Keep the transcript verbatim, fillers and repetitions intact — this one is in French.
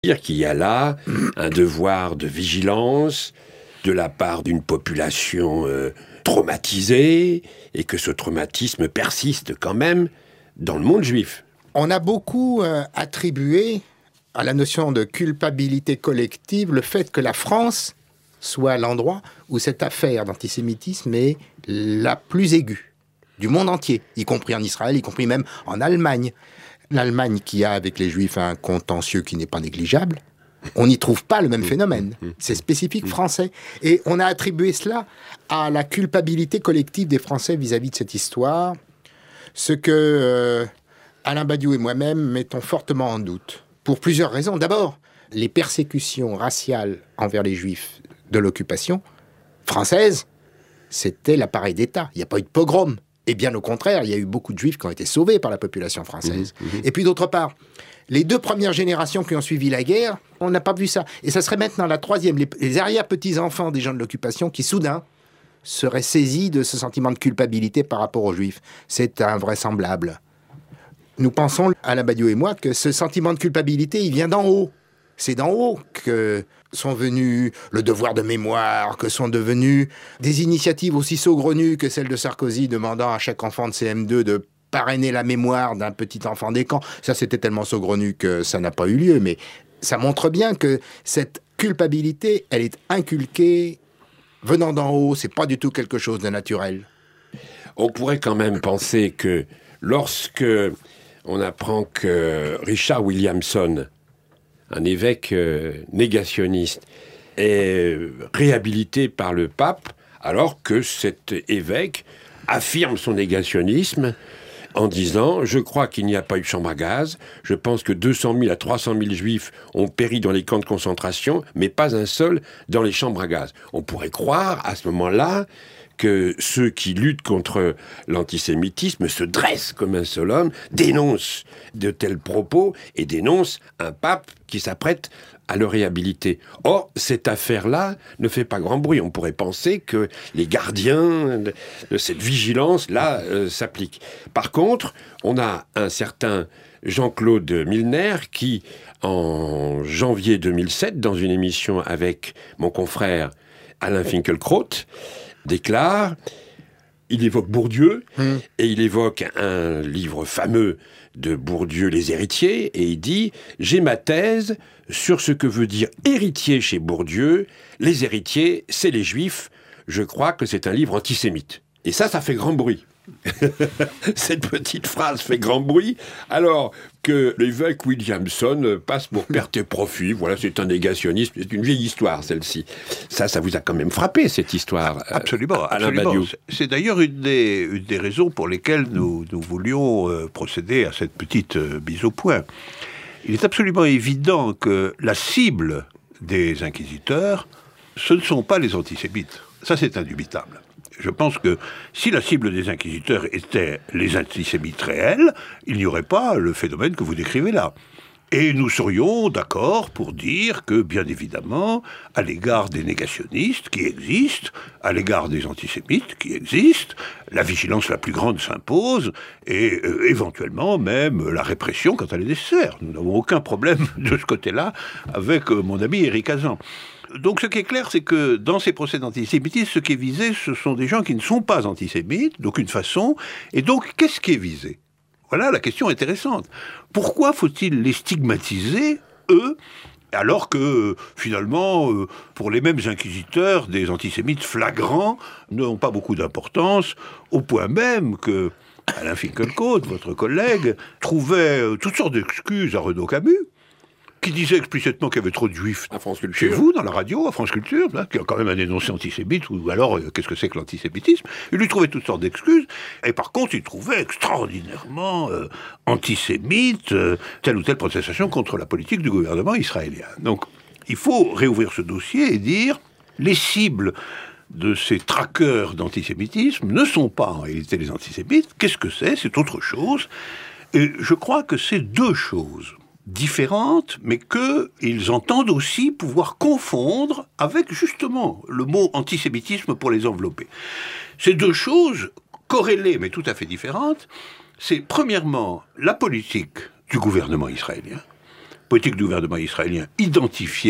dire qu'il y a là un devoir de vigilance de la part d'une population euh, traumatisée, et que ce traumatisme persiste quand même dans le monde juif. On a beaucoup euh, attribué à la notion de culpabilité collective le fait que la France soit l'endroit où cette affaire d'antisémitisme est la plus aiguë du monde entier, y compris en Israël, y compris même en Allemagne. L'Allemagne qui a avec les Juifs un contentieux qui n'est pas négligeable, on n'y trouve pas le même phénomène. C'est spécifique français. Et on a attribué cela à la culpabilité collective des Français vis-à-vis de cette histoire, ce que euh, Alain Badiou et moi-même mettons fortement en doute, pour plusieurs raisons. D'abord, les persécutions raciales envers les Juifs de l'occupation française, c'était l'appareil d'État. Il n'y a pas eu de pogrom. Et bien au contraire, il y a eu beaucoup de Juifs qui ont été sauvés par la population française. Mmh, mmh. Et puis d'autre part, les deux premières générations qui ont suivi la guerre, on n'a pas vu ça. Et ça serait maintenant la troisième, les, les arrière-petits-enfants des gens de l'occupation qui, soudain, seraient saisis de ce sentiment de culpabilité par rapport aux Juifs. C'est invraisemblable. Nous pensons, Alain Badiou et moi, que ce sentiment de culpabilité, il vient d'en haut. C'est d'en haut que sont venus le devoir de mémoire, que sont devenues des initiatives aussi saugrenues que celle de Sarkozy demandant à chaque enfant de C M deux de parrainer la mémoire d'un petit enfant des camps. Ça, c'était tellement saugrenu que ça n'a pas eu lieu, mais ça montre bien que cette culpabilité, elle est inculquée venant d'en haut, c'est pas du tout quelque chose de naturel. On pourrait quand même penser que lorsque on apprend que Richard Williamson, un évêque euh, négationniste, est réhabilité par le pape, alors que cet évêque affirme son négationnisme en disant « Je crois qu'il n'y a pas eu de chambre à gaz, je pense que deux cent mille à trois cent mille juifs ont péri dans les camps de concentration, mais pas un seul dans les chambres à gaz. » On pourrait croire à ce moment-là que ceux qui luttent contre l'antisémitisme se dressent comme un seul homme, dénoncent de tels propos et dénoncent un pape qui s'apprête à le réhabiliter. Or, cette affaire-là ne fait pas grand bruit. On pourrait penser que les gardiens de, de cette vigilance-là euh, s'appliquent. Par contre, on a un certain Jean-Claude Milner qui, en janvier deux mille sept, dans une émission avec mon confrère Alain Finkielkraut, déclare, il évoque Bourdieu, mmh. et il évoque un livre fameux de Bourdieu, Les héritiers, et il dit « J'ai ma thèse sur ce que veut dire héritier chez Bourdieu. Les héritiers, c'est les juifs. Je crois que c'est un livre antisémite. » Et ça, ça fait grand bruit. Cette petite phrase fait grand bruit, alors que l'évêque Williamson passe pour perte et profit. Voilà, c'est un négationniste, c'est une vieille histoire, celle-ci. Ça, ça vous a quand même frappé, cette histoire, absolument, Alain absolument. Badiou. C'est d'ailleurs une des, une des raisons pour lesquelles nous, nous voulions euh, procéder à cette petite euh, mise au point. Il est absolument évident que la cible des inquisiteurs, ce ne sont pas les antisémites. Ça, c'est indubitable. Je pense que si la cible des inquisiteurs était les antisémites réels, il n'y aurait pas le phénomène que vous décrivez là. Et nous serions d'accord pour dire que, bien évidemment, à l'égard des négationnistes qui existent, à l'égard des antisémites qui existent, la vigilance la plus grande s'impose, et euh, éventuellement même la répression quand elle est nécessaire. Nous n'avons aucun problème de ce côté-là avec euh, mon ami Éric Hazan. Donc ce qui est clair, c'est que dans ces procès d'antisémitisme, ce qui est visé, ce sont des gens qui ne sont pas antisémites, d'aucune façon. Et donc, qu'est-ce qui est visé ? Voilà la question intéressante. Pourquoi faut-il les stigmatiser, eux, alors que, finalement, euh, pour les mêmes inquisiteurs, des antisémites flagrants n'ont pas beaucoup d'importance, au point même que Alain Finkielkraut, votre collègue, trouvait euh, toutes sortes d'excuses à Renaud Camus, qui disait explicitement qu'il y avait trop de juifs à France Culture. Chez vous, dans la radio, à France Culture, là, qui a quand même un énoncé antisémite, ou alors, euh, qu'est-ce que c'est que l'antisémitisme ? Il lui trouvait toutes sortes d'excuses, et par contre, il trouvait extraordinairement euh, antisémite euh, telle ou telle protestation contre la politique du gouvernement israélien. Donc, il faut réouvrir ce dossier et dire, les cibles de ces traqueurs d'antisémitisme ne sont pas en réalité les antisémites. Qu'est-ce que c'est ? C'est autre chose. Et je crois que c'est deux choses différentes, mais qu'ils entendent aussi pouvoir confondre avec justement le mot antisémitisme pour les envelopper. Ces deux choses corrélées, mais tout à fait différentes, c'est premièrement la politique du gouvernement israélien, politique du gouvernement israélien identifiée